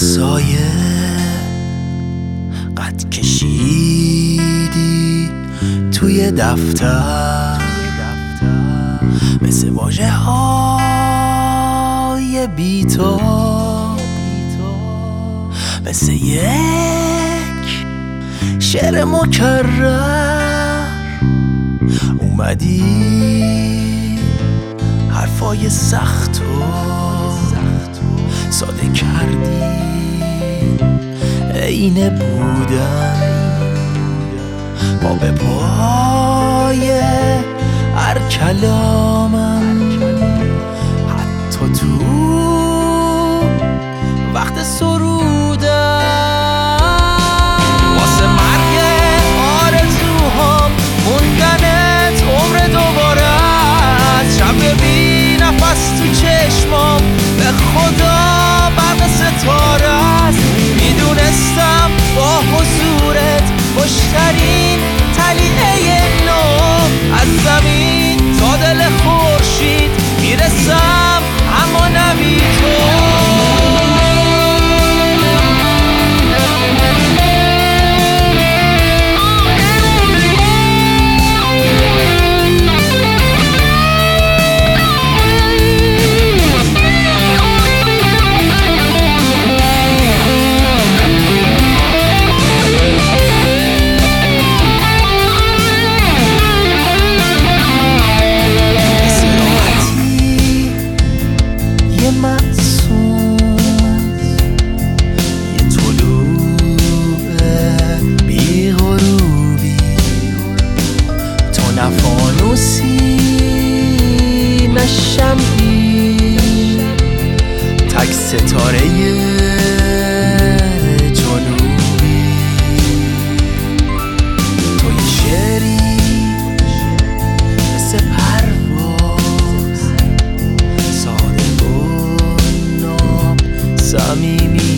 سایه قد کشیدی توی دفتر، مثل واژه های بی تو، مثل یک شعر مکرر اومدی حرفای سخت و ساده کردی، عین بودن پا به پای هر کلامم، حتی تو وقت سرودم. واسه مرگ آرزوهام موندنت عمر دوباره است، شب بی نفس تو چشمام به خدا برق ستاره است. میدونستم با حضورت خوشترین طلیعه نو از زمین تا دل خورشید میرسم، اما نبی تو. شمعی تک ستاره جنوبی، توی شعری مثل پرواز، ساده و ناب صمیمی.